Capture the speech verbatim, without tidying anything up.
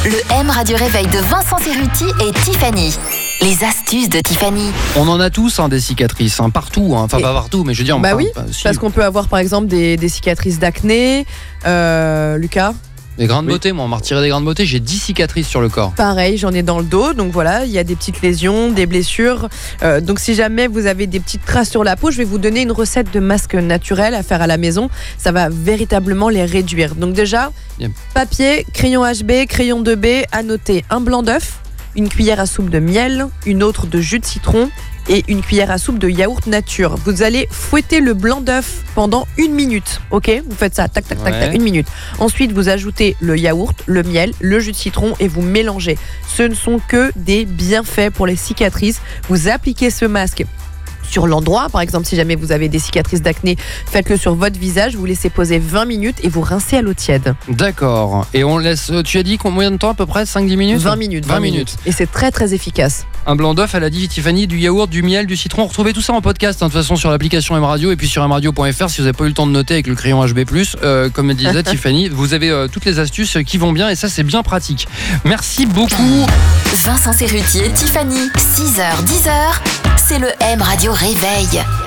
Le M Radio Réveil de Vincent Cerruti et Tiffany. Les astuces de Tiffany. On en a tous hein, des cicatrices, hein, partout, hein. enfin et... pas partout, mais je veux dire... Bah enfin, oui, bah, si. Parce qu'on peut avoir par exemple des, des cicatrices d'acné, euh, Lucas. Des grains de oui. beauté, moi on m'a retiré des grains de beauté, j'ai dix cicatrices sur le corps. Pareil, j'en ai dans le dos, donc voilà, il y a des petites lésions, des blessures. Euh, donc si jamais vous avez des petites traces sur la peau, je vais vous donner une recette de masque naturel à faire à la maison. Ça va véritablement les réduire. Donc déjà, yeah. papier, crayon H B, crayon deux B, à noter un blanc d'œuf, une cuillère à soupe de miel, une autre de jus de citron et une cuillère à soupe de yaourt nature. Vous allez fouetter le blanc d'œuf pendant une minute, ok ? Vous faites ça, tac, tac, tac, ouais. tac, une minute. Ensuite, vous ajoutez le yaourt, le miel, le jus de citron et vous mélangez. Ce ne sont que des bienfaits pour les cicatrices. Vous appliquez ce masque sur l'endroit, par exemple, si jamais vous avez des cicatrices d'acné, faites-le sur votre visage, vous laissez poser vingt minutes et vous rincez à l'eau tiède. D'accord. Et on laisse, tu as dit combien de temps à peu près ? cinq à dix minutes ? vingt minutes. vingt minutes. Et c'est très très efficace. Un blanc d'œuf, elle a dit Tiffany, du yaourt, du miel, du citron. Retrouvez tout ça en podcast, hein, de toute façon, sur l'application M Radio et puis sur m radio point f r si vous n'avez pas eu le temps de noter avec le crayon H B plus. Euh, comme disait Tiffany, vous avez euh, toutes les astuces qui vont bien et ça, c'est bien pratique. Merci beaucoup. Vincent Cerruti et Tiffany, six heures dix heures, c'est le M Radio Réveil.